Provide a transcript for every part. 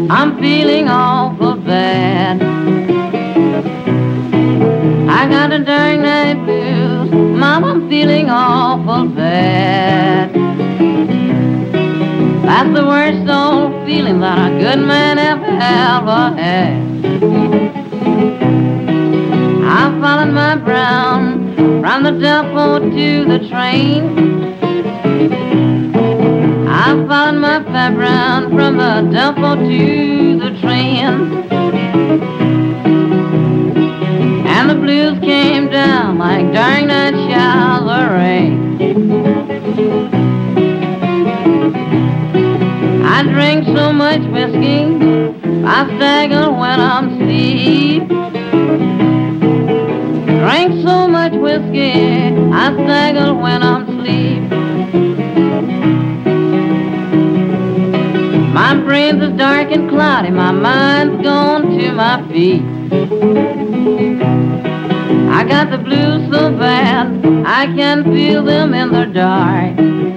I'm feeling awful bad. I got a dark night blues, Mom, I'm feeling awful bad. That's the worst old feeling that a good man ever had. I followed my brown from the depot to the train. I followed my fat brown from the depot to the train. And the blues came down like dark night showers of rain. I drink so much whiskey, I stagger when I'm asleep. Drink so much whiskey, I stagger when I'm asleep. My brain's is dark and cloudy, my mind's gone to my feet. I got the blues so bad, I can feel them in the dark.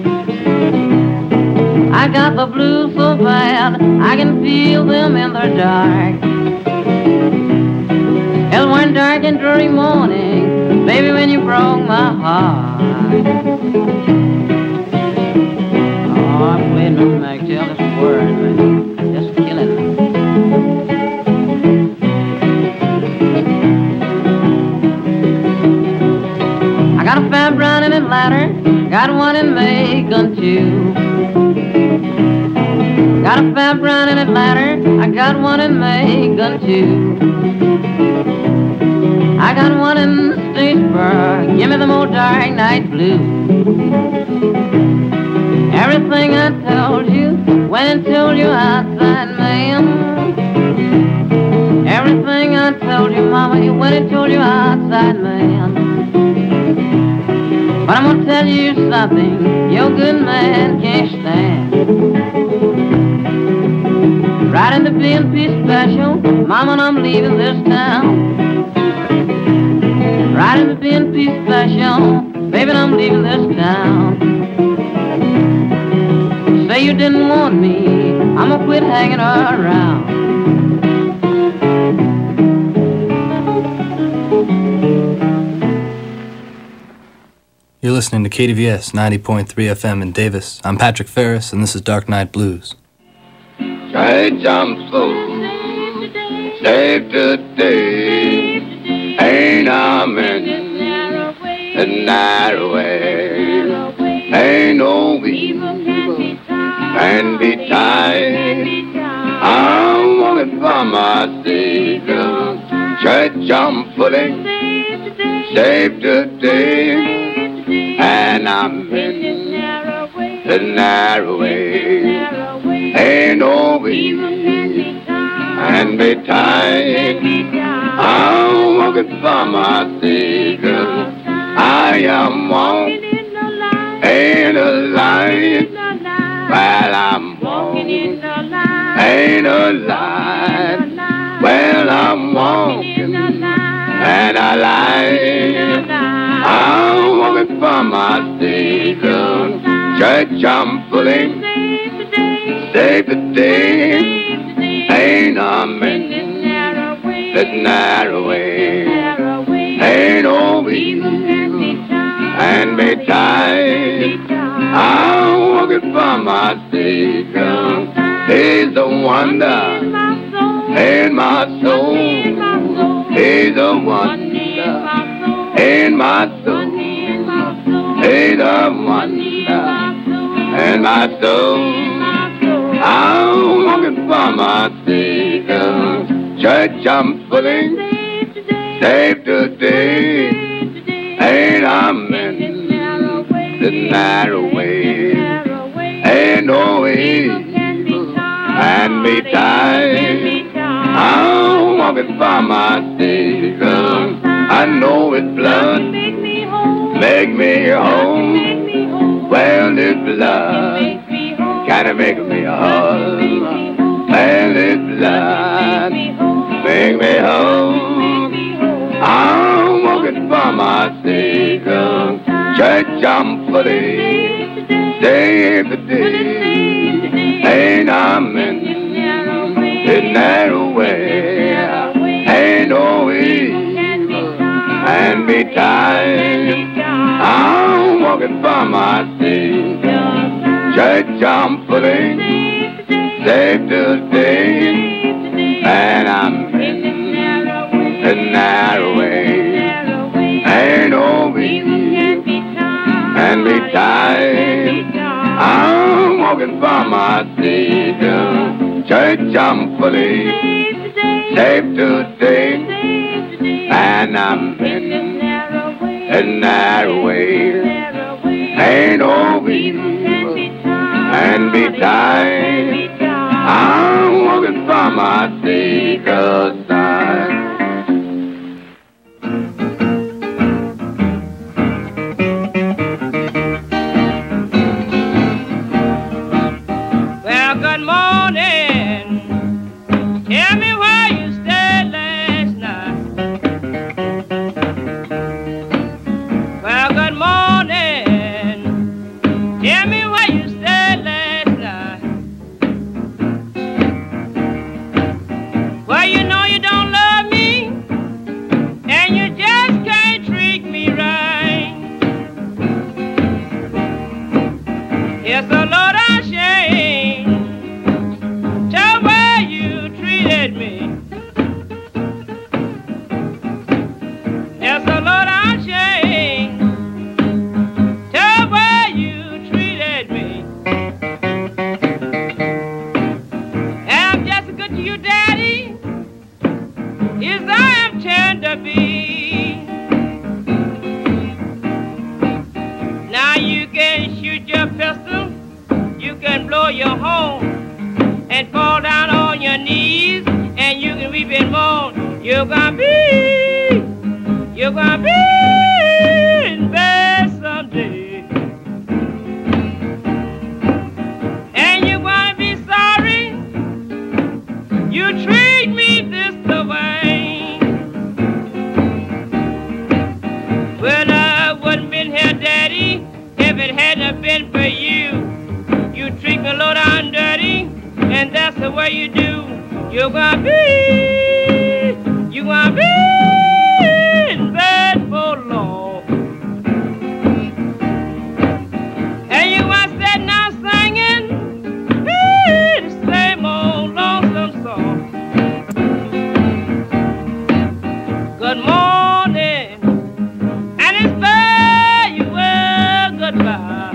I got the blues so bad, I can feel them in the dark. It one dark and dreary morning, baby, when you broke my heart. Oh, wait a minute, Mac, tell this word, man. Just killing me. I got a fat brown in Atlanta, got one in Macon too. Got a fat brown in Atlanta, I got one in Macon too. I got one in Statesboro, give me the old dark night blues. Everything I told you, went and told you outside, ma'am. Everything I told you, mama, you went and told you outside, ma'am. But I'm gonna tell you something, your good man can't stand. Riding the B&P special, mama, and I'm leaving this town. Riding the B&P special, baby, and I'm leaving this town. Say you didn't want me, I'm gonna quit hanging around. You're listening to KDVS 90.3 FM in Davis. I'm Patrick Ferris, and this is Dark Night Blues. Try jump slow, save the day. Ain't a minute, the night away. Ain't no evil can be tied. I'm walking for my Savior. Church I'm fully, save the day. And I'm in the narrow way. Ain't no evil can be tied. I'm walking for my Savior. I am walking in the light. While I'm walking, ain't a light. Well, I'm walking, and I lie. I'm walking for my Savior. Church I'm fully, save the day. Ain't a minute, this narrow way. Ain't no evil and be tied. I'm walking for my Savior. He's a wonder in my soul. He's a wonder in my soul. He's a wonder in my soul. I'm walking for my Savior. Church I'm fully, save the day. Ain't I'm in the narrow way. Ain't no evil and me tied. I'm walking for my Savior. I know His blood make me whole. Well, His blood kinda make me whole. Well, His blood make me whole. I'm walking for my Savior. Church I'm fully, save the day. Ain't I'm in that way. Ain't no evil and be tired. I'm walking for my Savior. Church I'm fully saved today, and I'm in the narrow way. Ain't no evil and be tired. I'm walking for my Savior. Church I'm fully saved today, and I'm in the narrow way. Ain't no evil and be tired. I'm walking for my Savior's side. Well, good morning. Tell me where you stayed last night. Well, good morning. Tell me where you stayed last night. Well, you know you don't love me, and you just can't treat me right. Yes, the Lord, I'm ashamed the way you treated me. Yes, the Lord, I'm ashamed the way you treated me. I'm just as good to you, Daddy, as I am tender to be. Now you can shoot your pistol, you can blow your horn, and fall down on your knees, and you can weep and moan. You're gonna be in bed someday, and you're gonna be sorry you treat me this way. Well, I wouldn't been here, Daddy, if it hadn't been for you. You treat me low down dirty, and that's the way you do. You're gonna be in bed for long. And you want to sit now singing the same old lonesome song. Good morning, and it's very well goodbye.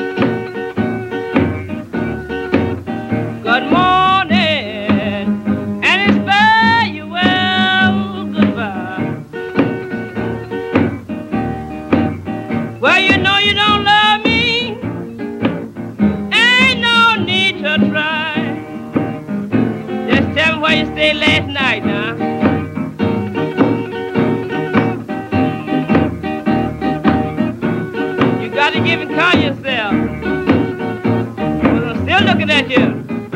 Good morning, and it's very well goodbye. Well, you know you don't love me, ain't no need to try. Just tell me where you stayed last night now. You got to give and call yourself. Well, I'm still looking at you.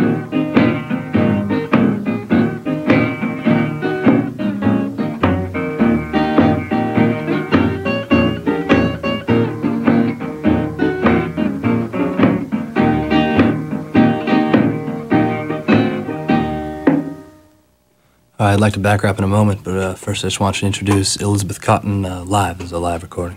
I'd like to back rap in a moment, but first I just want you to introduce Elizabeth Cotton live as a live recording.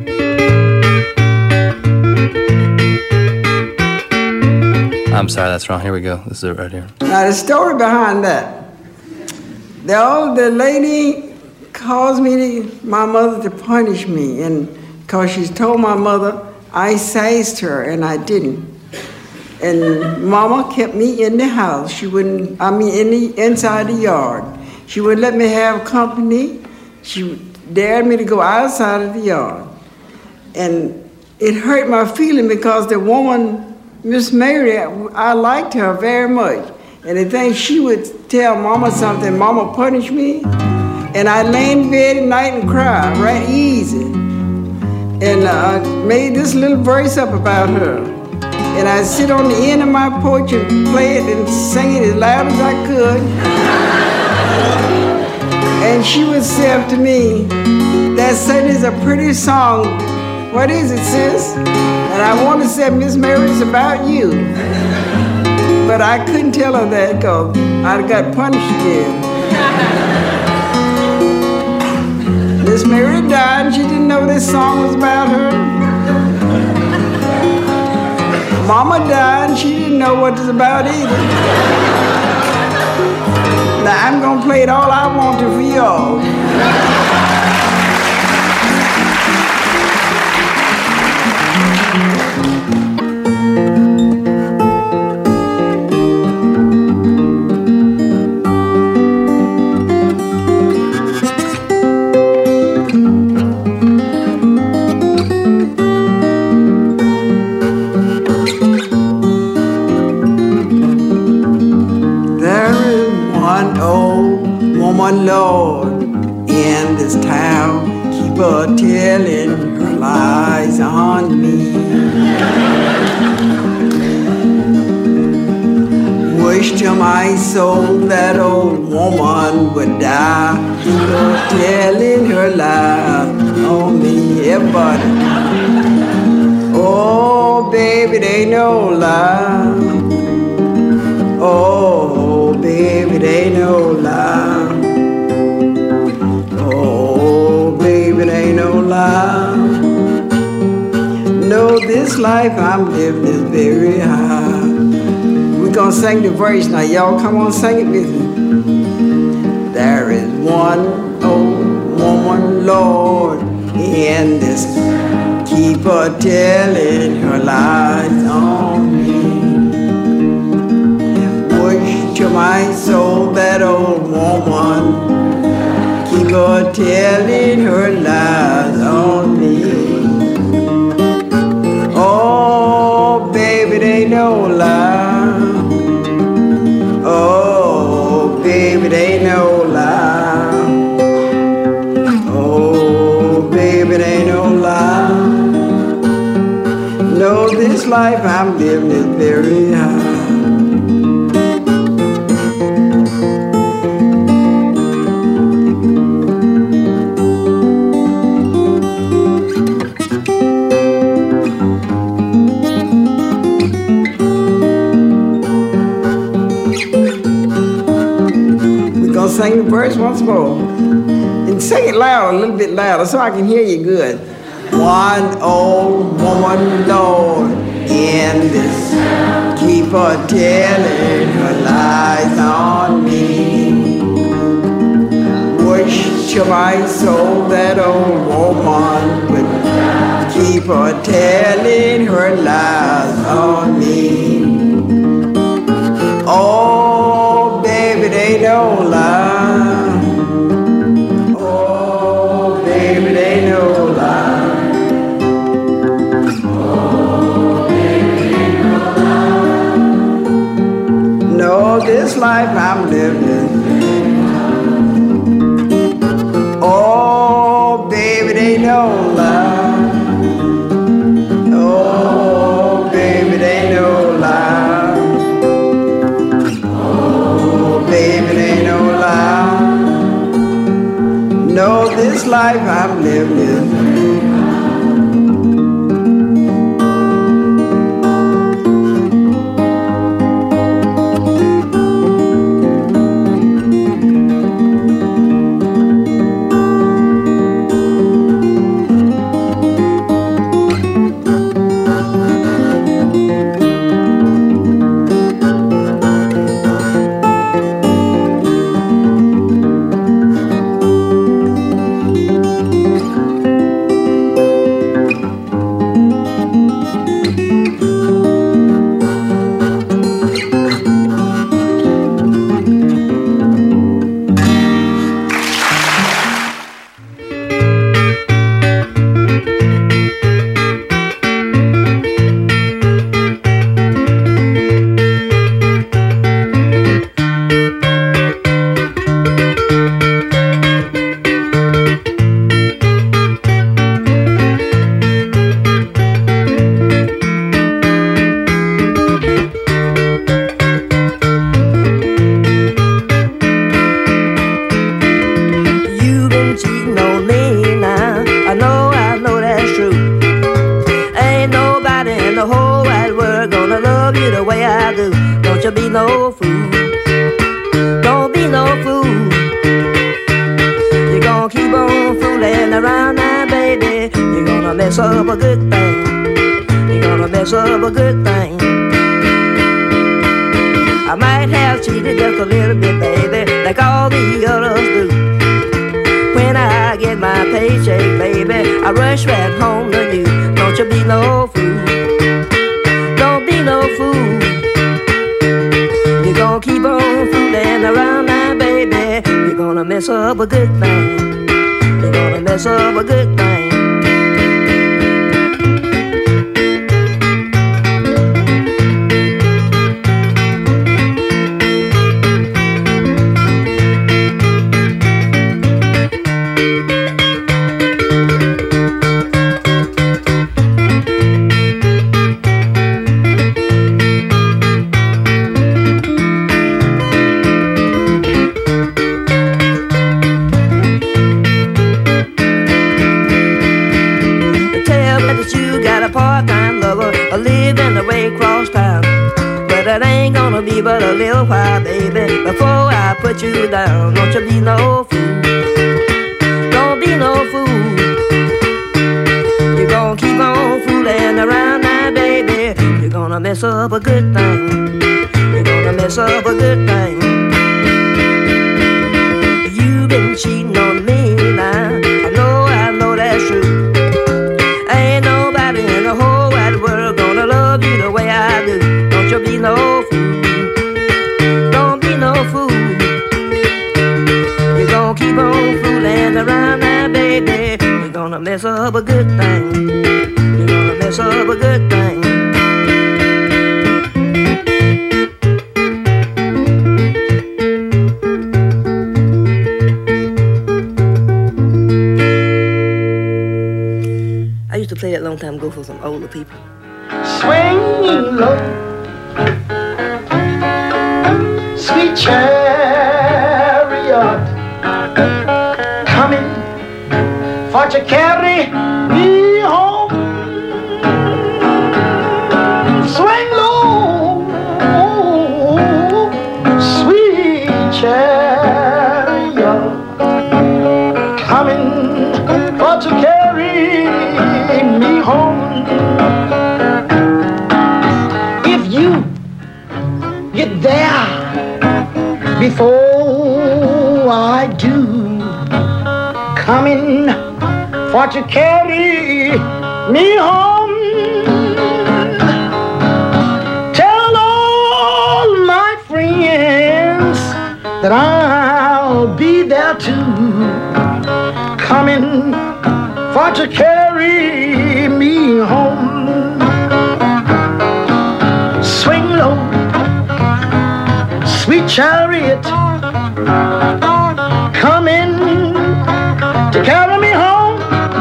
I'm sorry, that's wrong. Here we go. This is it right here. Now, the story behind that. The lady caused my mother to punish me, and because she told my mother I sized her, and I didn't. And Mama kept me in the house. She wouldn't, inside the yard. She wouldn't let me have company. She dared me to go outside of the yard. And it hurt my feeling because the woman, Miss Mary, I liked her very much. And the thing she would tell Mama something, Mama punished me. And I lay in bed at night and cry right easy. And I made this little verse up about her. And I'd sit on the end of my porch and play it and sing it as loud as I could. And she would say to me, that certainly is a pretty song. What is it, sis? And I want to say, Miss Mary, it's about you. But I couldn't tell her that because I got punished again. Miss Mary died and she didn't know this song was about her. Mama died and she didn't know what it's about either. Now I'm gonna play it all I want to for y'all. Lord, in this town, keep her telling her lies on me. Wish to my soul that old woman would die, keep her telling her lies on me. Everybody, oh baby, they no lie. Oh baby, they no lie. No, this life I'm living is very high. We're gonna sing the verse now. Y'all come on, sing it with me. There is one old woman, Lord, in this. Keep her telling her lies on me. Wish to my soul that old woman. Keep her telling her lies on me. Oh, baby, they no lie. Oh, baby, they no lie. Oh, baby, they no lie. No, this life I'm living is very high. Sing the verse once more. And sing it loud, a little bit louder, so I can hear you good. One old woman, Lord, in this. Keep her telling her lies on me. Wish to my soul that old woman would keep her telling her lies on me. Oh, baby, they don't lie. Oh, baby, they don't lie. Oh, baby, they don't lie. No, this life I'm living. Oh, baby, they don't lie. Oh, baby, they don't lie. No, this life I'm living. no fool. Don't be no fool. You're gonna keep on fooling around now, baby. You're gonna mess up a good thing. You're gonna mess up a good thing. I might have cheated just a little bit, baby, like all the others do. When I get my paycheck, baby, I rush right home to you. Don't you be no fool. Don't be no fool. You're gonna keep on fooling around now, baby. You're gonna mess up a good thing. You're gonna mess up a good thing. Be but a little while, baby, before I put you down. Don't you be no fool. Don't be no fool. You're gonna keep on fooling around now, baby. You're gonna mess up a good thing. You're gonna mess up a good thing. You've been cheating on me now. I know that's true. Ain't nobody in the whole wide world gonna love you the way I do. Don't you be no fool. Keep on fooling around now, baby. You're gonna mess up a good thing. You're gonna mess up a good thing. I used to play that a long time ago for some older people. Swing low, sweet chariot, coming for to carry me home. Swing low, sweet chariot, coming for to carry me home. If you get there before I do, coming for to carry me home. Tell all my friends that I'll be there too, coming for to carry me home. Swing low, sweet chariot, coming to carry me home.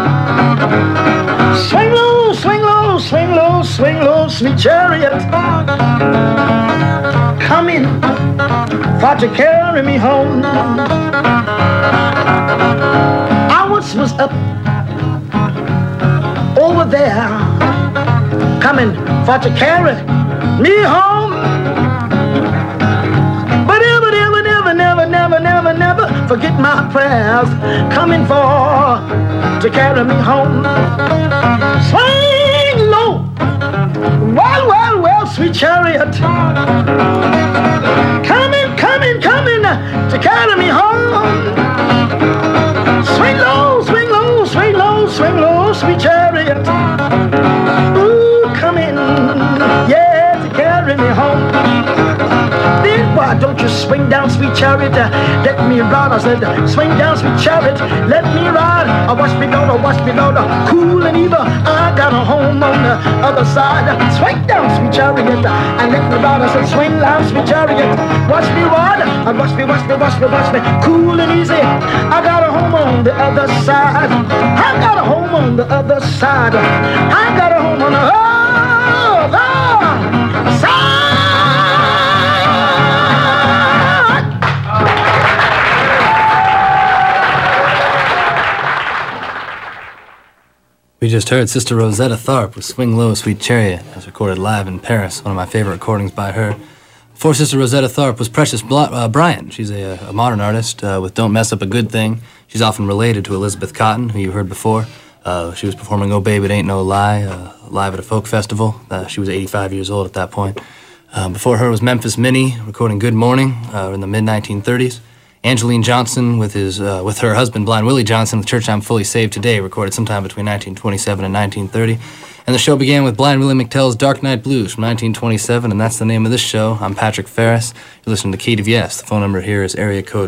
Swing low, swing low, swing low, swing low, sweet chariot, coming for to carry me home. I once was up over there, coming for to carry me home. But never forget my prayers, coming for to carry me home. Swing low, well, sweet chariot, coming to carry me home. Swing low, swing low, swing low, swing low, sweet chariot, ooh, coming, yeah, to carry me home. Why don't you swing down, sweet chariot, let me ride? I said, swing down, sweet chariot, let me ride. Watch me go, cool and evil, I got a home on the other side. Swing down, sweet chariot, and let me ride. I said, swing down, sweet chariot, watch me ride. Watch me, cool and easy, I got a home on the other side. I got a home on the other side. I got a home on the other side. We just heard Sister Rosetta Tharpe with Swing Low, Sweet Chariot. That was recorded live in Paris, one of my favorite recordings by her. Before Sister Rosetta Tharpe was Precious Bryant. She's a modern artist with Don't Mess Up a Good Thing. She's often related to Elizabeth Cotten, who you heard before. She was performing Oh Babe, It Ain't No Lie live at a folk festival. She was 85 years old at that point. Before her was Memphis Minnie, recording Good Morning in the mid-1930s. Angeline Johnson with her husband, Blind Willie Johnson, with Church I'm Fully Saved Today, recorded sometime between 1927 and 1930. And the show began with Blind Willie McTell's Dark Night Blues from 1927, and that's the name of this show. I'm Patrick Ferris. You're listening to KDVS. The phone number here is area code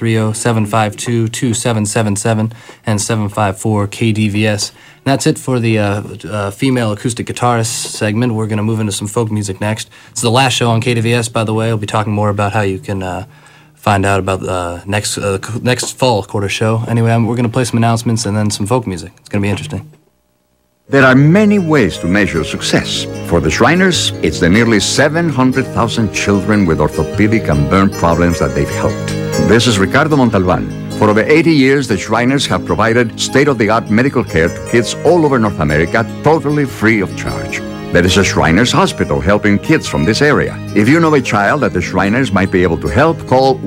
530-752-2777 and 754-KDVS. And that's it for the female acoustic guitarist segment. We're going to move into some folk music next. It's the last show on KDVS, by the way. I'll be talking more about how you can find out about next fall quarter show. Anyway, we're going to play some announcements and then some folk music. It's going to be interesting. There are many ways to measure success. For the Shriners, it's the nearly 700,000 children with orthopedic and burn problems that they've helped. This is Ricardo Montalban. For over 80 years, the Shriners have provided state-of-the-art medical care to kids all over North America, totally free of charge. There is a Shriners Hospital helping kids from this area. If you know a child that the Shriners might be able to help, call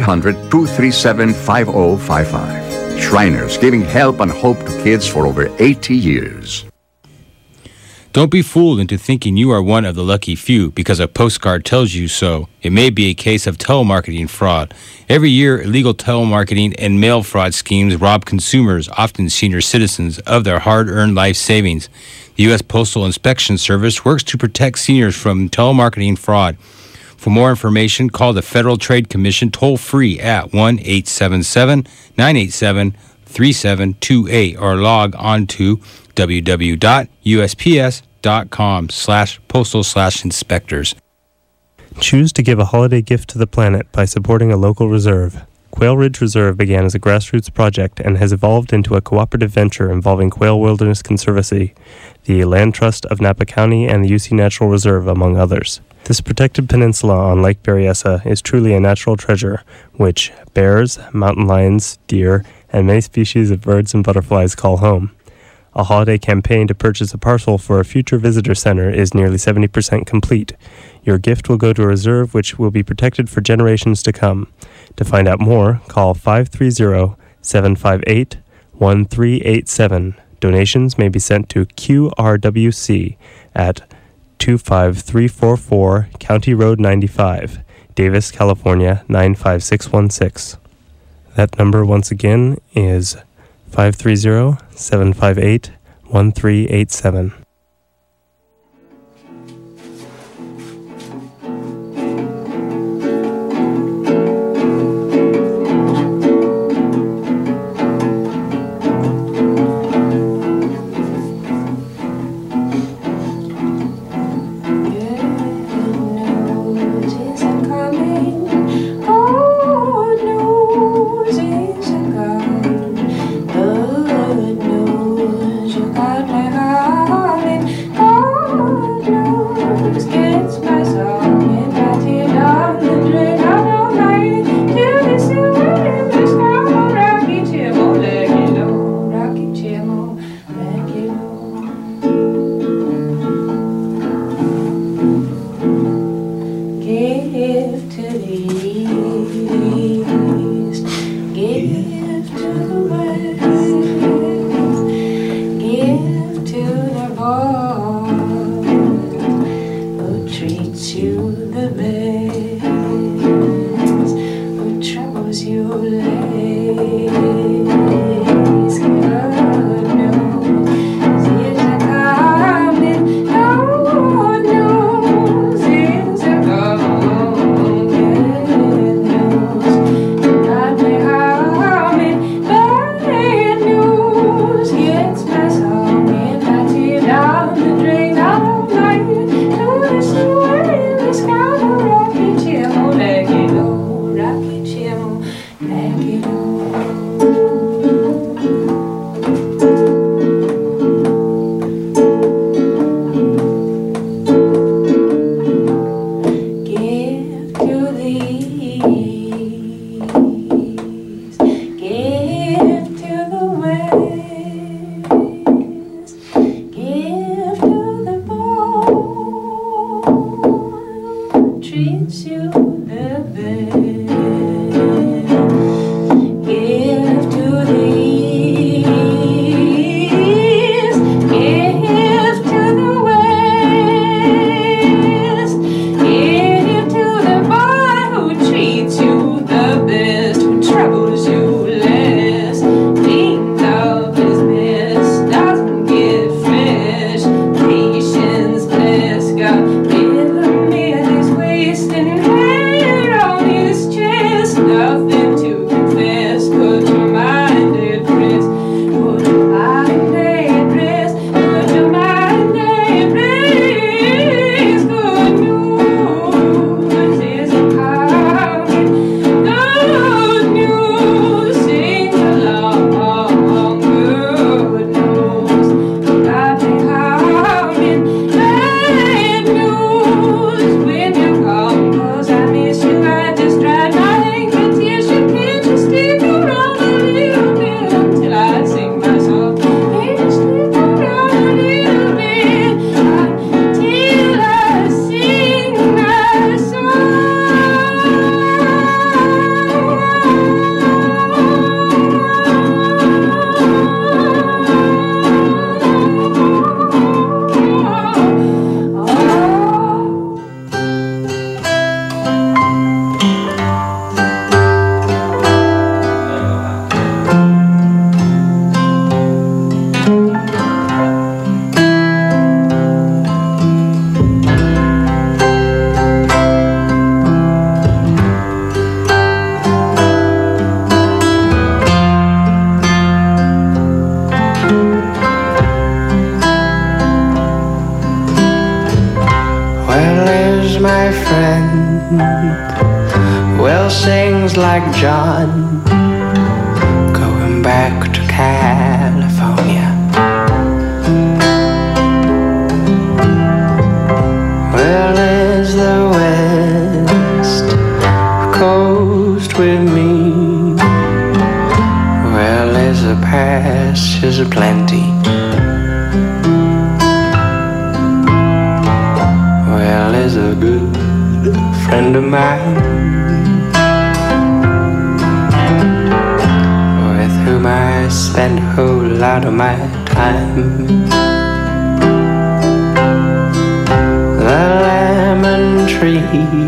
1-800-237-5055. Shriners, giving help and hope to kids for over 80 years. Don't be fooled into thinking you are one of the lucky few because a postcard tells you so. It may be a case of telemarketing fraud. Every year, illegal telemarketing and mail fraud schemes rob consumers, often senior citizens, of their hard-earned life savings. The U.S. Postal Inspection Service works to protect seniors from telemarketing fraud. For more information, call the Federal Trade Commission toll-free at 1-877-987-3728 or log on to www.usps.com/postal/inspectors. Choose to give a holiday gift to the planet by supporting a local reserve. Quail Ridge Reserve began as a grassroots project and has evolved into a cooperative venture involving Quail Wilderness Conservancy, the Land Trust of Napa County, and the UC Natural Reserve, among others. This protected peninsula on Lake Berryessa is truly a natural treasure, which bears, mountain lions, deer, and many species of birds and butterflies call home. A holiday campaign to purchase a parcel for a future visitor center is nearly 70% complete. Your gift will go to a reserve which will be protected for generations to come. To find out more, call 530-758-1387. Donations may be sent to QRWC at 25344 County Road 95, Davis, California 95616. That number once again is 530-758-1387. Treats you sings like John, going back to California. Well, is the West Coast with me? Well, is the pastures aplenty? Well, is a good friend of mine, with whom I spend a whole lot of my time. The lemon tree,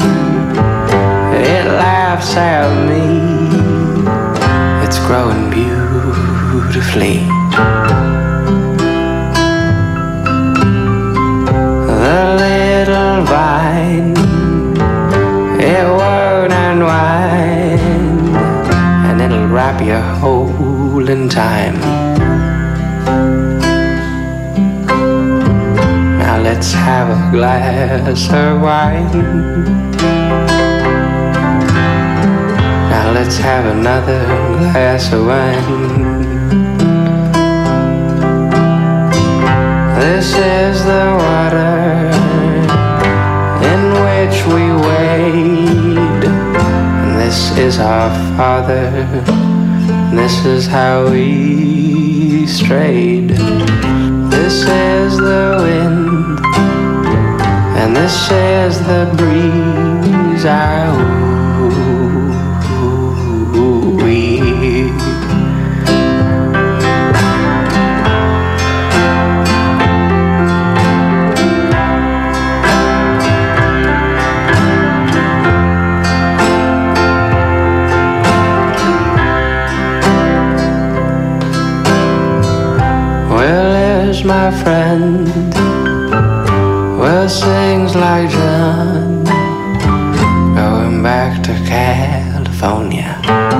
it laughs at me, it's growing beautifully. The little vine, it won't unwind, and it'll wrap you whole in time. Now let's have a glass of wine. Now let's have another glass of wine. This is the water in which we wade, and this is our Father, and this is how we strayed. This is the wind, and this is the breeze. My friend, well, sings like John, going back to California.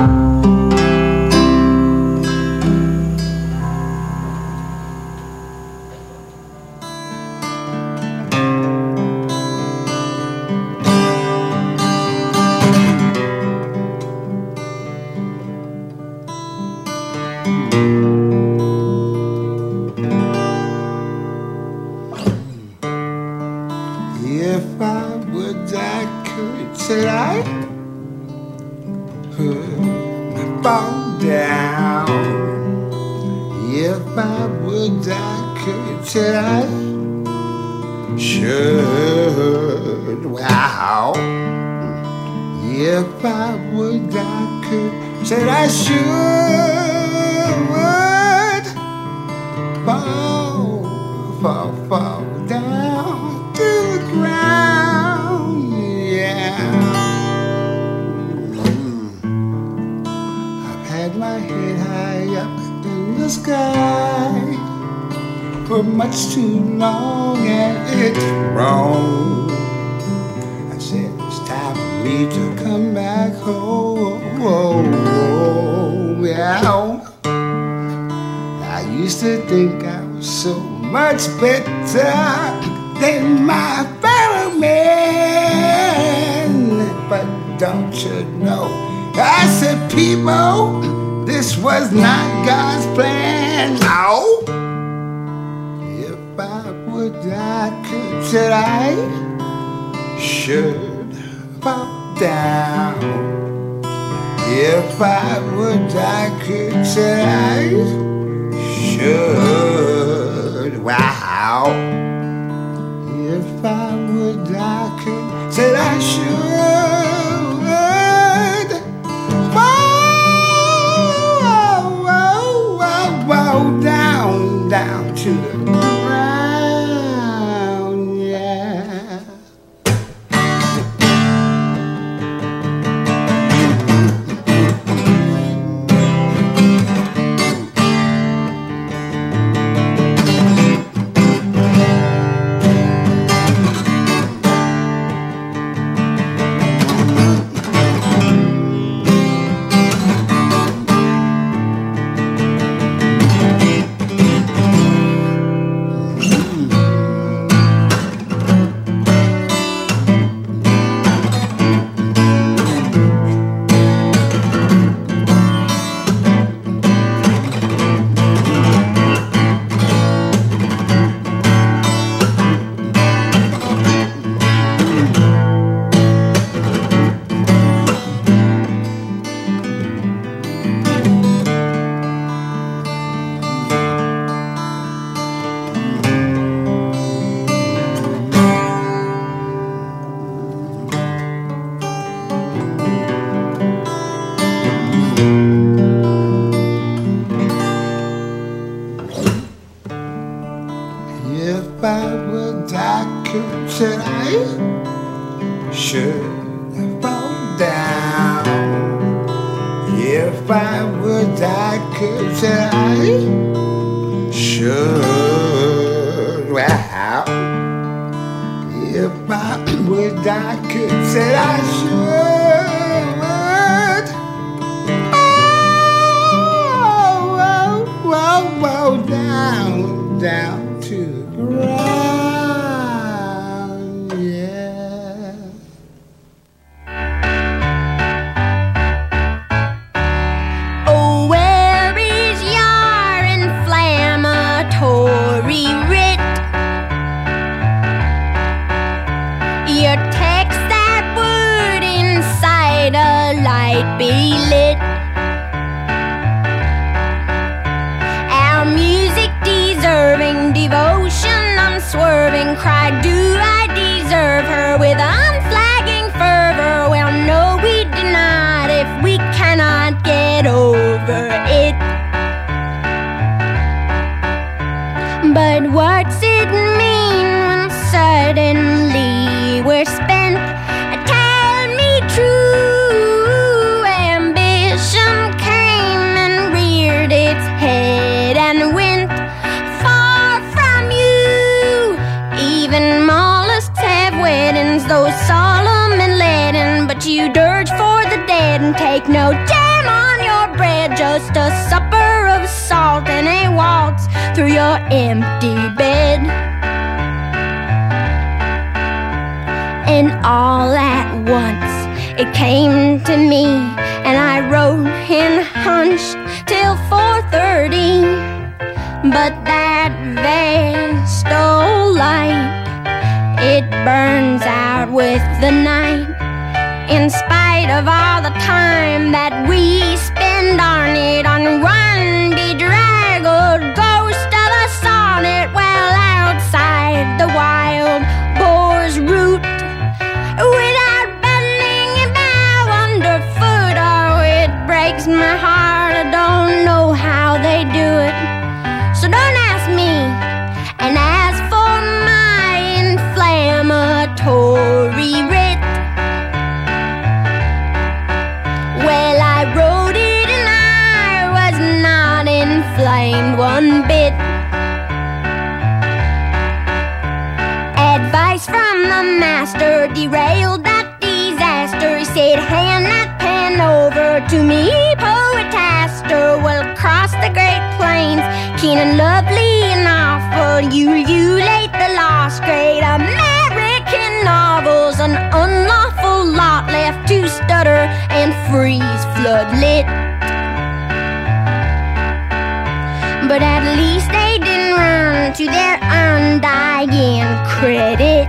Much too long and it's wrong. I said it's time for me to come back home. Yeah. I used to think I was so much better than my fellow man, but don't you know? I said, people, this was not God's plan. No. I could, said I should bow down. If I would, I could, said I should. Wow. If I would, I could, said I should. Bow down, down to the If I were darker, said I should fall down. If I were darker, said I should. Wow. If I were darker, said I should. Oh, down to the ground, yeah. Oh, where is your inflammatory writ? Your text that would inside a light be lit. Our music deserving devotion, unswerving cry, do I deserve her with unflagging fervor? Well, no, we do not if we cannot get over it. But what's it mean when suddenly we're spent? Tell me true. Ambition came and reared its head and went far from you. Even mollusks have weddings, though solemn and leaden, but you dirge for the dead and take no jam on your bread, just a supper of salt and a waltz through your empty bed. And all at once it came to me, and I wrote and hunched till 4:30. But that vestal light, it burns out with the night. In spite of all the time that we spend on it, on one bedraggled ghost of a sonnet, well outside the wild boar's root, without bending a bough underfoot. Oh, it breaks my heart, I don't know how they do it, so don't ask me. And as for my inflammatory writ, well, I wrote it and I was not inflamed one bit. Advice from the master derailed that disaster. He said, hand that pen over to me, poetaster. Well, across the great plains, keen and lovely and awful, you ululate the lost great American novels, an unlawful lot left to stutter and freeze floodlit. But at least they didn't run to their undying credit.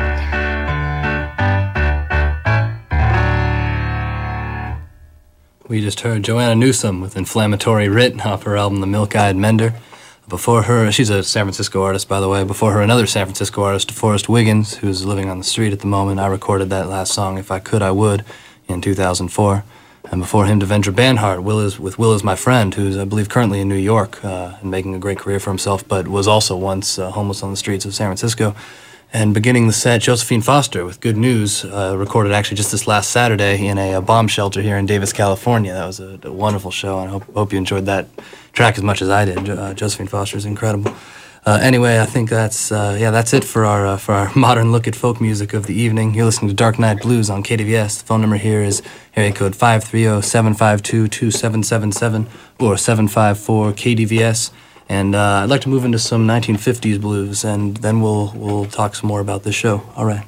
We just heard Joanna Newsom with Inflammatory Writ off her album The Milk-Eyed Mender. Before her, she's a San Francisco artist, by the way. Before her, another San Francisco artist, DeForest Wiggins, who's living on the street at the moment. I recorded that last song, If I Could, I Would, in 2004. And before him, Devendra Banhart, Will Is My Friend, who's, I believe, currently in New York and making a great career for himself, but was also once homeless on the streets of San Francisco. And beginning the set, Josephine Foster with Good News, recorded actually just this last Saturday in a bomb shelter here in Davis, California. That was a wonderful show, and I hope you enjoyed that track as much as I did. Josephine Foster is incredible. Anyway, I think that's it for our modern look at folk music of the evening. You're listening to Dark Night Blues on KDVS. The phone number here is area code 530-752-2777 or 754-KDVS. And I'd like to move into some 1950s blues, and then we'll talk some more about this show. All right.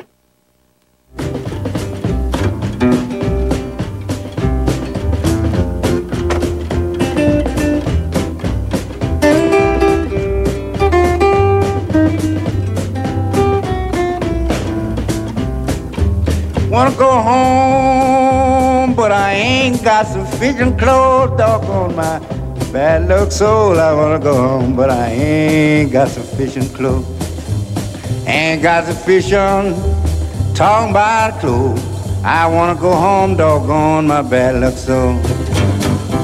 Wanna go home, but I ain't got sufficient clothes, doggone my bad luck soul. I wanna go home, but I ain't got sufficient clothes. Ain't got sufficient talking about clothes. I wanna go home, doggone my bad luck soul.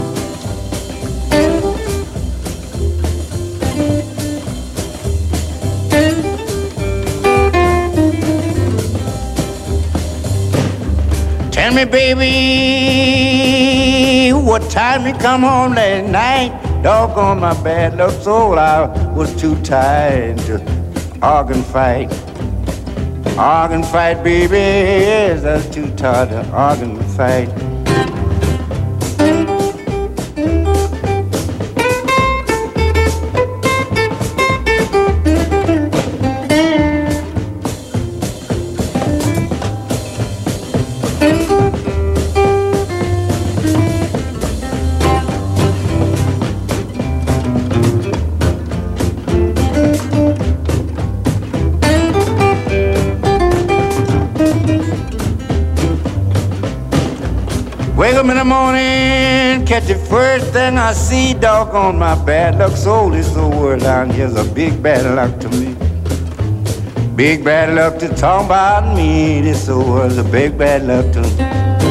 me, baby, what time you come home last night? Doggone my bad luck soul, I was too tired to argue and fight. Argue and fight, baby, yes, I was too tired to argue and fight. Wake up in the morning, catch the first thing I see, doggone my bad luck soul. This old world down here's a big bad luck to me. Big bad luck to talk about me. This old world's a big bad luck to me.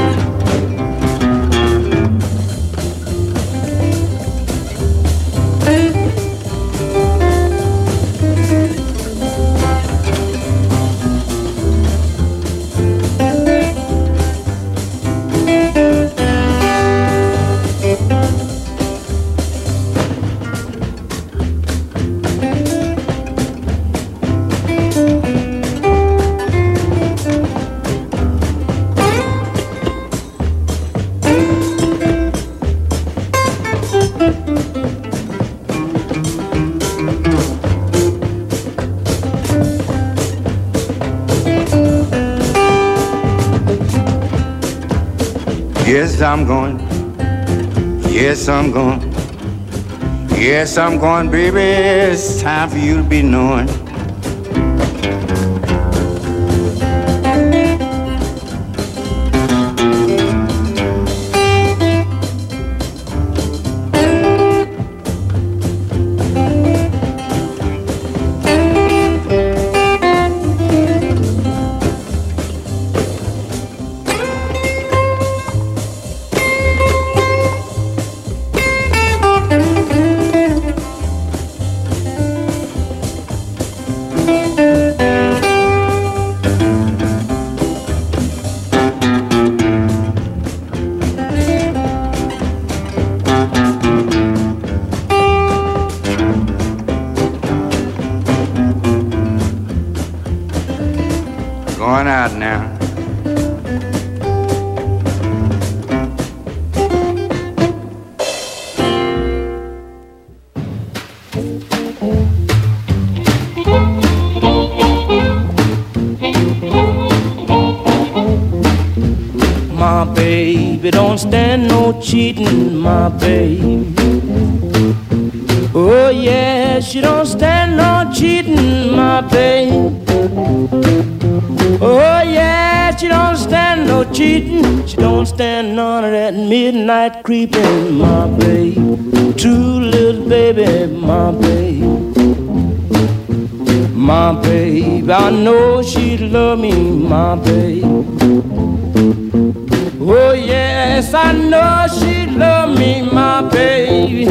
Yes, I'm going. Yes, I'm going. Yes, I'm going, baby. It's time for you to be knowing. Going out now. My baby don't stand no cheating, my baby. Oh yeah, she don't stand no cheating, my baby. Oh yeah, she don't stand no cheating. She don't stand none of that midnight creeping, my baby. True little baby, my baby. My baby, I know she'd love me, my baby. Oh yes, I know she'd love me, my baby.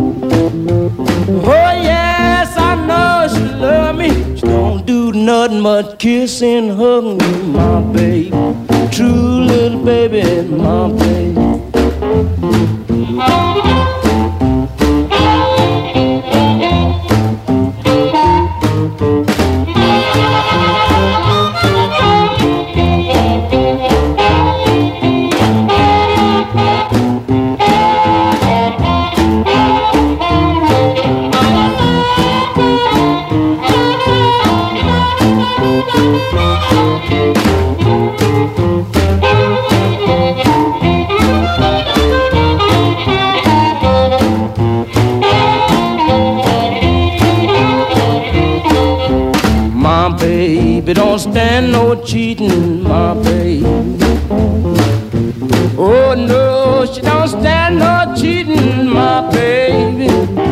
Oh yes, I know she love me. She don't do nothing but kiss and hug me, my baby. True little baby, my baby. Baby, don't stand no cheating, my baby. Oh no, she don't stand no cheating, my baby.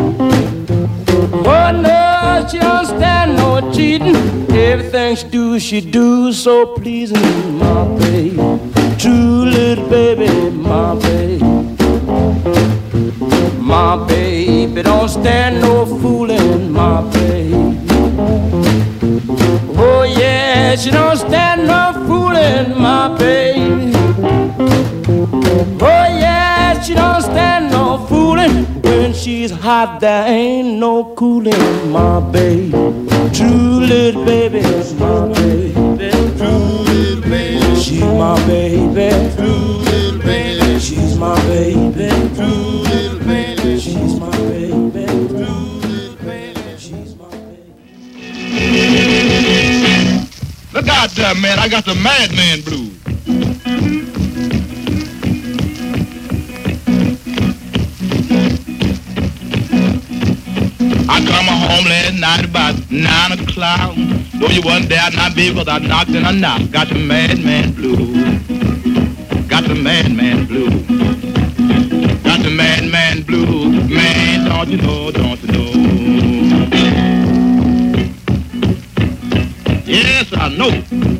Oh no, she don't stand no cheating. Everything she do so pleasing, my baby. True little baby, my baby. My baby don't stand no fooling, my baby. Oh yeah, she don't stand no fooling, my baby. she's hot, there ain't no cooling my baby. True little baby is my baby. True little baby, she's my baby. True little baby, she's my baby. True little baby, she's my baby. True little baby, she's my baby. Look out there, man, I got the madman blues. I come home last night about 9 o'clock. Though you wasn't there, not be, because I knocked and I knocked. Got the madman blues. Got the madman blues. Got the madman blues. Man, don't you know, don't you know? Yes, I know.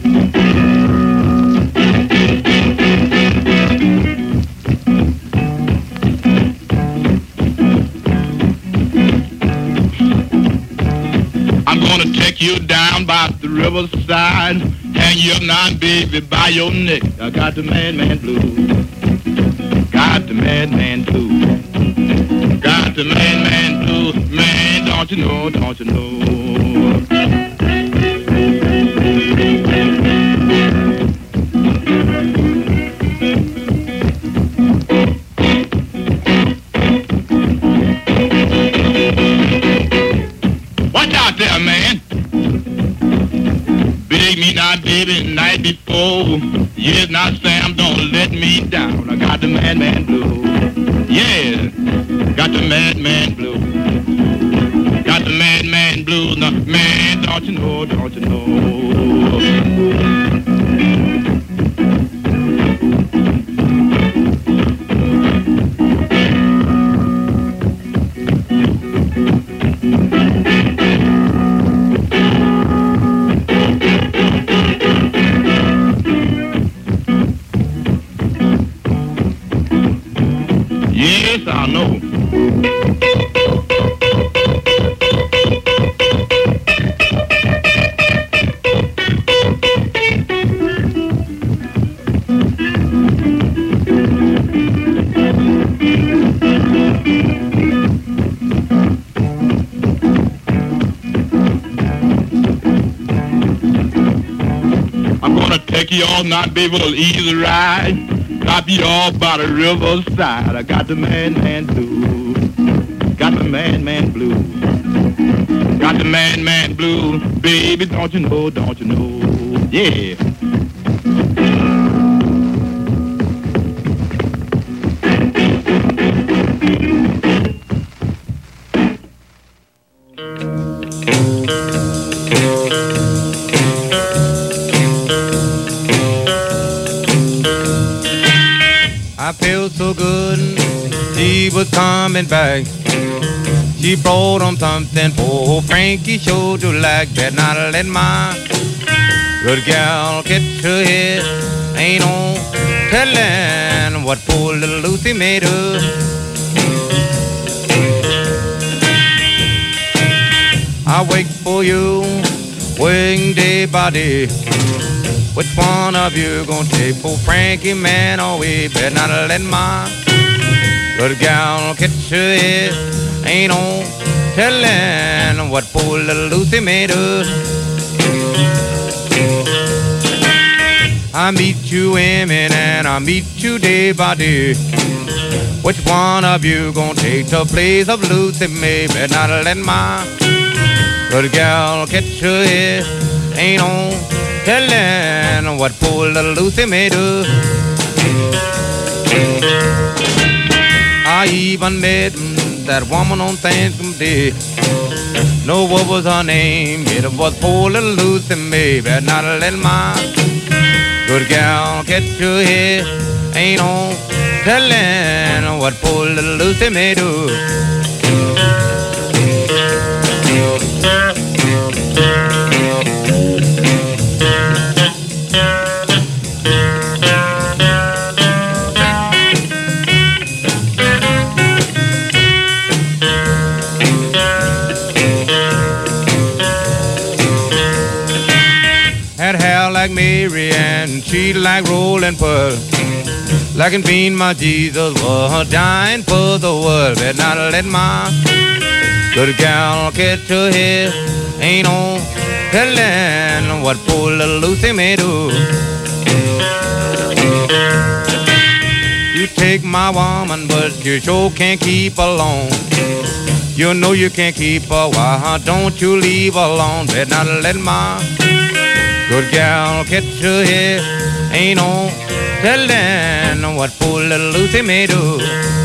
I'm gonna take you down by the riverside, hang you up now, baby, by your neck. I got the madman blues. Got the madman blues. Got the madman blues. Man, don't you know, don't you know? Watch out there, man. Big me not, baby, night before. Yes, now, Sam, don't let me down. I got the madman blues. Yeah, got the madman blues. Got the madman blues. Now, man, don't you know, don't you know? Yes, I know. I'm gonna take you all night, baby, a little easy ride. Drop you off by the riverside. I got the madman blues. Got the madman blues. Got the madman blues. Baby, don't you know, don't you know? Yeah. I felt so good, she was coming back. She brought on something for Frankie showed to like. Better not let my good gal catch her head. Ain't no telling what poor little Lucy made her. I wait for you, waiting day by day. Which one of you gonna take for Frankie, man, or we better not let my good gal catch her head. Ain't no telling what poor little Lucy made her. I meet you women and I meet you day by day. Which one of you gonna take the place of Lucy May? Better not let my good gal catch her head. Ain't no telling what poor little Lucy may do. I even met that woman on Thanksgiving Day. Know what was her name? It was poor little Lucy May. Better not let my good gal catch her head. Ain't no telling what poor little Lucy may do. Had hair like Mary and she like rolling pearl. like it being my Jesus was dying for the world. Better not let my good gal catch her head. Ain't no telling what poor little Lucy may do. You take my woman, but you sure can't keep her long. You know you can't keep her, why don't you leave her alone? Better not let my good gal catch her head. Ain't no telling what poor little Lucy may do.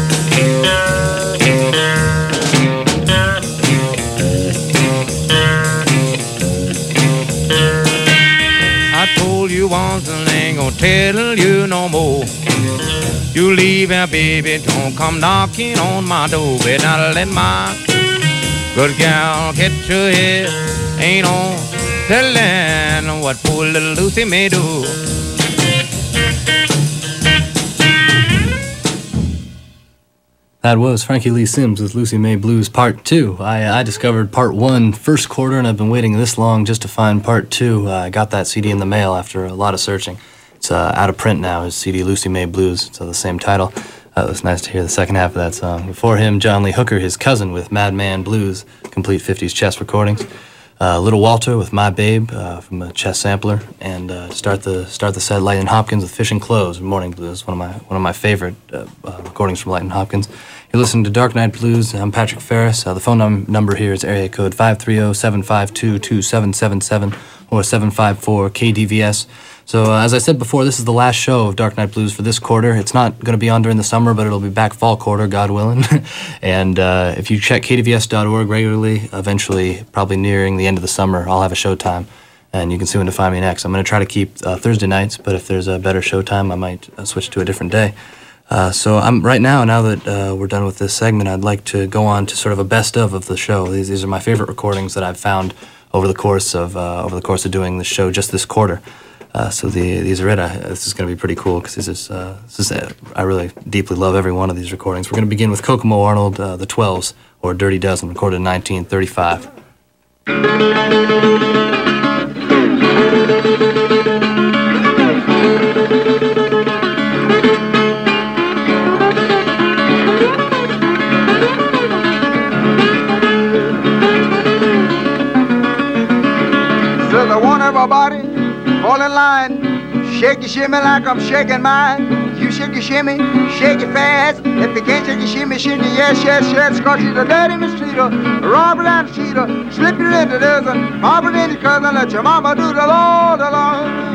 I told you once and ain't gonna tell you no more. You leave here, baby, don't come knocking on my door. Better not let my good gal catch her head. Ain't no telling what poor little Lucy may do. That was Frankie Lee Sims with Lucy May Blues Part 2. I discovered Part 1 first quarter, and I've been waiting this long just to find Part 2. I got that CD in the mail after a lot of searching. It's out of print now, his CD Lucy May Blues. It's the same title. It was nice to hear the second half of that song. Before him, John Lee Hooker, his cousin, with Madman Blues, complete 50s chess recordings. Little Walter with My Babe from a chess sampler, and start the set, Lightnin' Hopkins with Fish and Clothes, Morning Blues, one of my favorite recordings from Lightnin' Hopkins. You're listening to Dark Night Blues. I'm Patrick Ferris. The phone number here is area code 530-752-2777 or 754-KDVS. So as I said before, this is the last show of Dark Night Blues for this quarter. It's not going to be on during the summer, but it'll be back fall quarter, God willing. And if you check kdvs.org regularly, eventually, probably nearing the end of the summer, I'll have a show time, and you can see when to find me next. I'm going to try to keep Thursday nights, but if there's a better show time, I might switch to a different day. So I'm right now that we're done with this segment, I'd like to go on to sort of a best of the show. These are my favorite recordings that I've found over the course of doing the show just this quarter. So these are it. This is going to be pretty cool because I really deeply love every one of these recordings. We're going to begin with Kokomo Arnold, the 12s, or Dirty Dozen, recorded in 1935. Says I want everybody fall in line, shake your shimmy like I'm shaking mine. You shake your shimmy, shake it fast. If you can't shake your shimmy, shake it yes, yes, yes. Cause she's a dirty mistreater, a robber and a cheater. Slip you into the desert, harbor in your cousin, let your mama do the Lord alone.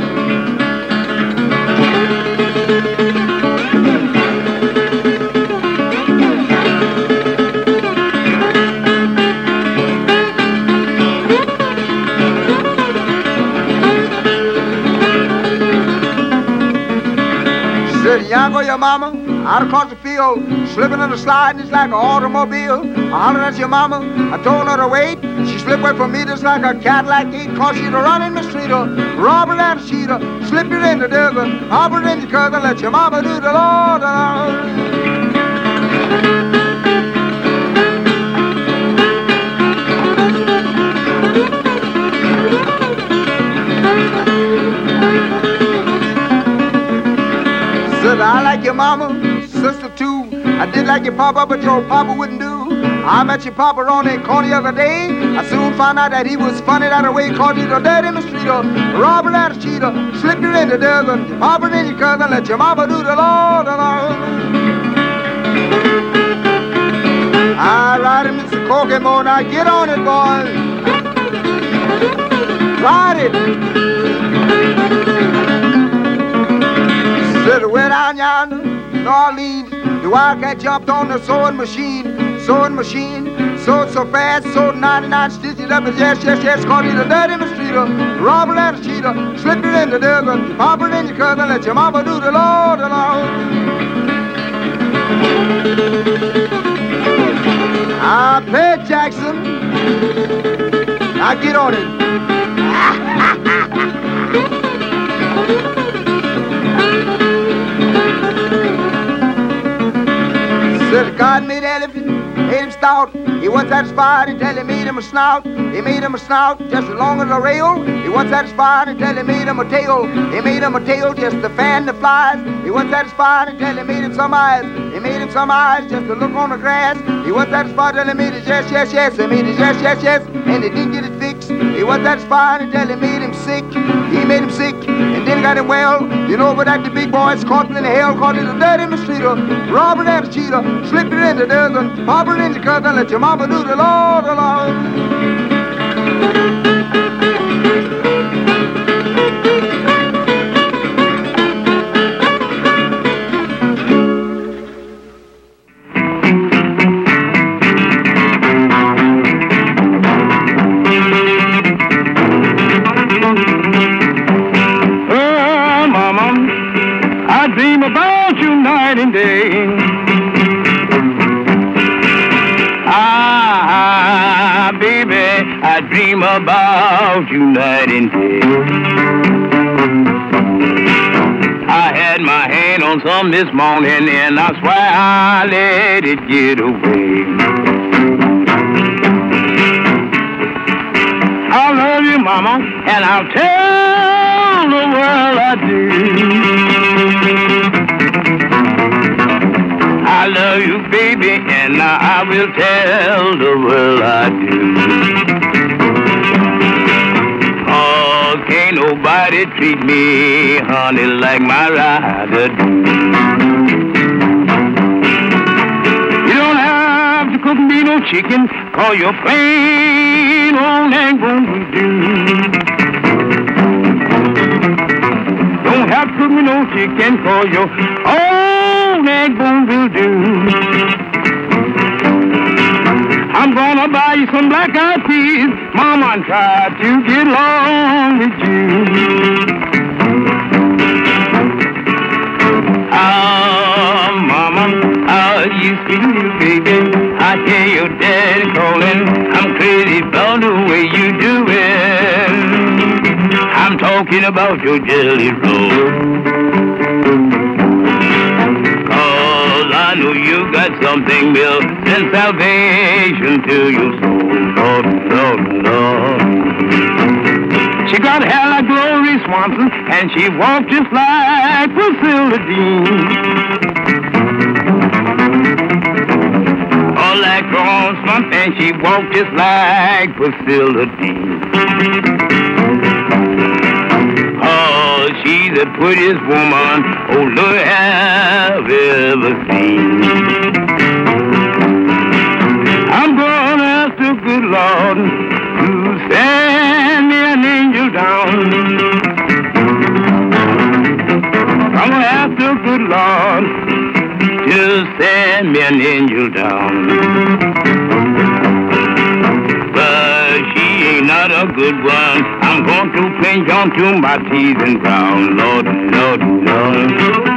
Young or your mama, out across the field, slipping on the slide, and it's like an automobile. I hollered at your mama, I told her to wait. She slipped away from me just like a Cadillac gate, cause she'd run in the street, robber and a cheater, slip it in the desert, harbor in your cousin, let your mama do the Lord alone. I like your mama, sister too. I did like your papa, but your papa wouldn't do. I met your papa on a corner the other day. I soon found out that he was funny that way, cause he's a dirty mistreater, robber and a cheater. Slip you in the desert, harbor in your cousin, let your mama do the Lord alone. All right, Mr. Kokomo, now get on it, boy. Ride it. Said way down yonder, New Orleans, the wildcat jumped on the sewing machine, sewed so fast, sewed 99 stitches up his yes, yes, yes, cause he's a dirty mistreater, robber and a cheater, slipped it in the desert, pop it in your cousin, let your mama do the Lord alone. I play Jackson, now get on it. Says God made elephant, made him stout. He wasn't satisfied until he made him a snout. He made him a snout just as long as a rail. He wasn't satisfied until he made him a tail. He made him a tail just to fan the flies. He wasn't satisfied until he made him some eyes. He made him some eyes just to look on the grass. He wasn't satisfied until he made it yes, yes, yes. He made it yes, yes, yes, and he didn't get it fixed. He wasn't satisfied until he made him sick. He made him sick and then got him well. You know what that the big boys caught him in the hell, caught him a dirty mosquito, robbing and a cheater, slipped it in the dozen, popping in the cousin, let your mama do the Lord, the Lord. Dream about you night and day. I had my hand on some this morning and I swear I let it get away. I love you, mama, and I'll tell the world I do. I love you, baby, and I will tell the world I do. Can't nobody treat me, honey, like my rider do. You don't have to cook me no chicken, 'cause your plain old ain't gonna do. Don't have to cook me no chicken, 'cause your old ain't gonna do. I'm gonna buy you some black-eyed peas, mama, and try to get along with you. Oh, mama, oh, you sweet little baby, I hear your daddy calling. I'm crazy about the way you do it. I'm talking about your jelly roll. I know you got something built in salvation to your soul. Lord, Lord, Lord. She got hair like Glory Swanson, and she walked just like Priscilla Dean. All like Ron Slump, and she walked just like Priscilla Dean. Oh, she's the prettiest woman old Lord have ever seen. I'm gonna ask the good Lord to send me an angel down. I'm gonna ask the good Lord to send me an angel down. Not a good one. I'm going to clinch onto my teeth and crown. Lord, Lord, Lord.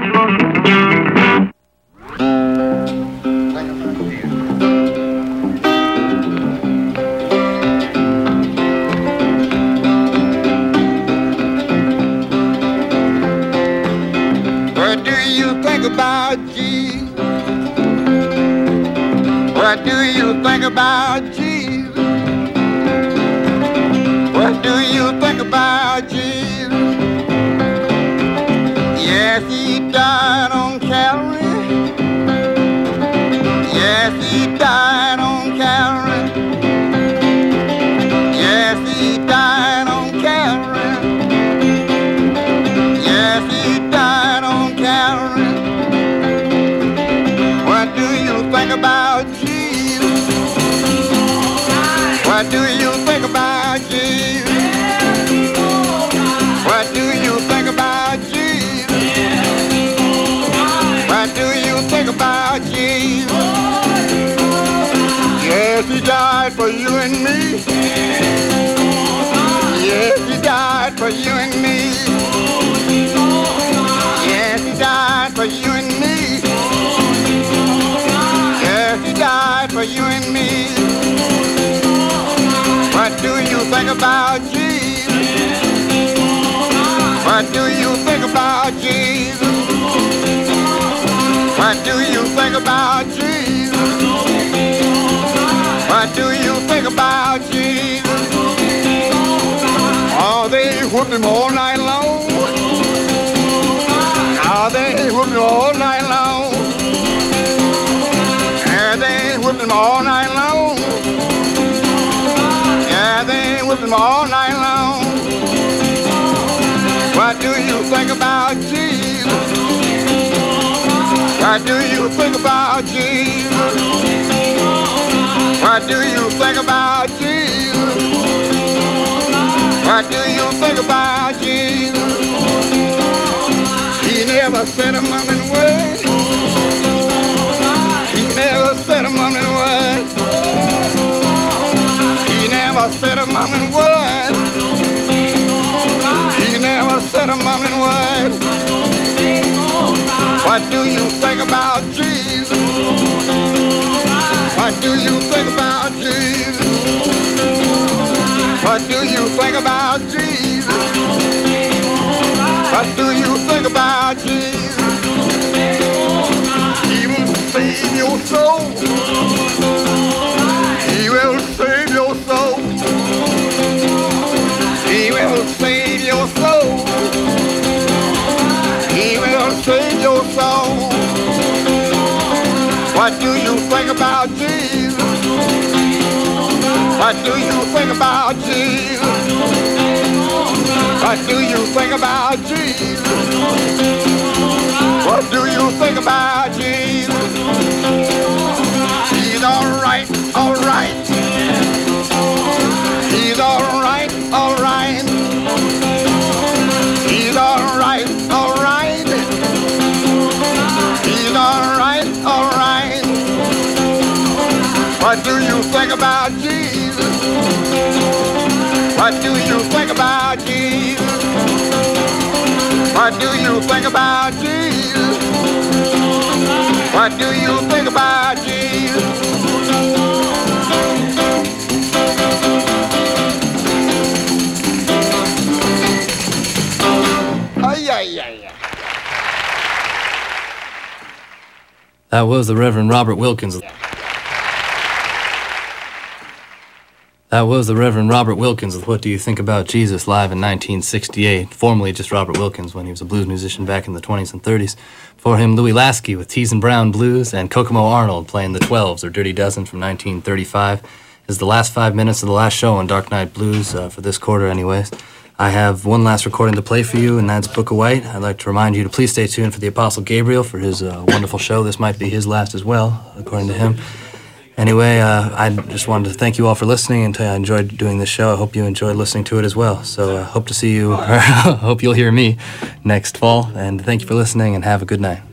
What do you think about Jesus? What do you think about Jesus? What do you think about Jesus? Yes, he died on Calvary. Yes, he died on Calvary. Yes, he died on Calvary. Yes, he died on Calvary. What do you think about Jesus? What do you think about Jesus? What do you think about Jesus? What do you think about Jesus? Yes, he died for you and me. Yes, he died for you and me. Yes, he died for you and me. Yes, he died for you and me. What do you think about Jesus? What do you think about Jesus? What do you think about Jesus? What do you think about Jesus? Oh, they whooped him all night long. Oh, they whooped him all night long. Yeah, they whooped him all night long. Yeah, they whooped him all night long. What do you think about Jesus? What do you think about Jesus? What do you think about Jesus? What do you think about Jesus? He never said a mumbling word. He never said a mumbling word. He never said a mumbling word. He never said a mumbling word. What do you think about Jesus? What do you think about Jesus? What do you think about Jesus? What do you think about Jesus? He will save your soul. He will save your soul. He will save your soul. He will save your soul. What do you think about Jesus? What do you think about Jesus? What do you think about Jesus? What do you think about Jesus? He's all right, all right. He's all right, all right. He's all right, all right. He's all right, all right. What do you think about Jesus? What do you think about Jesus? What do you think about Jesus? What do you think about Jesus? That was the Reverend Robert Wilkins. That was the Reverend Robert Wilkins with What Do You Think About Jesus live in 1968, formerly just Robert Wilkins when he was a blues musician back in the 20s and 30s. For him, Louis Lasky with Tees and Brown Blues and Kokomo Arnold playing the 12s or Dirty Dozen from 1935. This is the last 5 minutes of the last show on Dark Night Blues for this quarter anyways. I have one last recording to play for you, and that's Book of White. I'd like to remind you to please stay tuned for the Apostle Gabriel for his wonderful show. This might be his last as well, according to him. Anyway, I just wanted to thank you all for listening and tell you I enjoyed doing this show. I hope you enjoyed listening to it as well. So I hope to see you, or hope you'll hear me next fall. And thank you for listening and have a good night.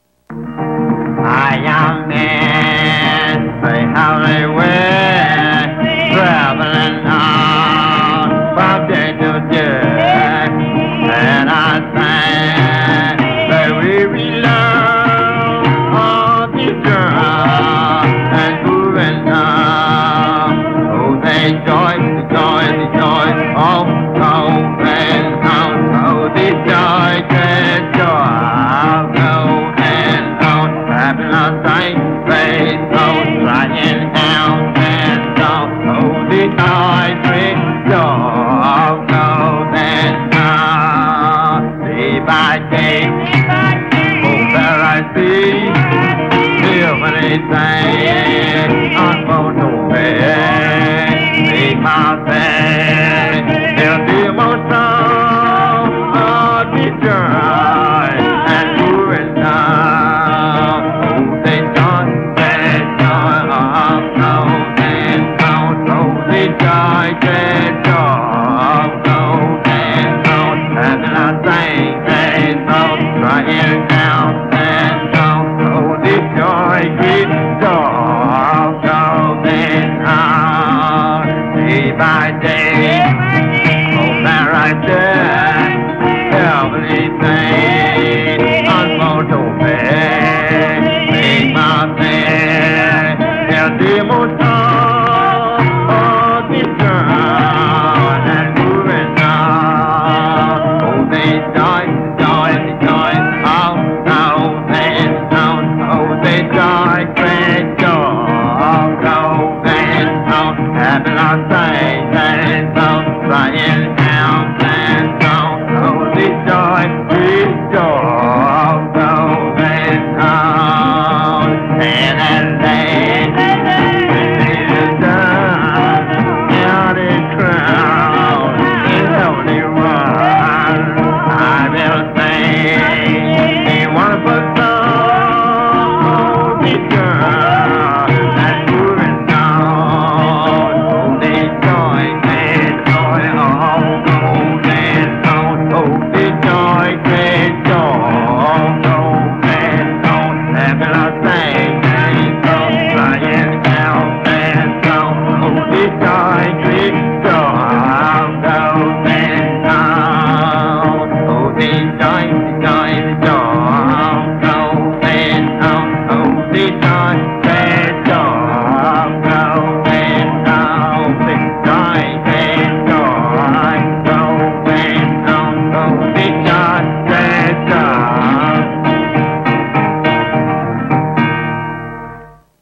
I am in the Hollywood, traveling on from day to day, and I think that we belong on the ground and moving on. Oh, they joy, the joy, the joy, oh, going on. Oh, the joy, the joy, going on. Having a sight, face, oh, flying out and down. Oh, the joy, the joy, going on. Day by day, oh, there I see, feel many things on motorway. Make my thing, they'll be more strong, oh, the joy, and moving down. Oh, they done, they done, oh, they done, oh, they died, they done, oh, they done, and then I sang, they done, trying down, they done, oh, the joy, keep done, oh, they done, day by day, oh, there I did, everything on motorway, make my thing, they'll be more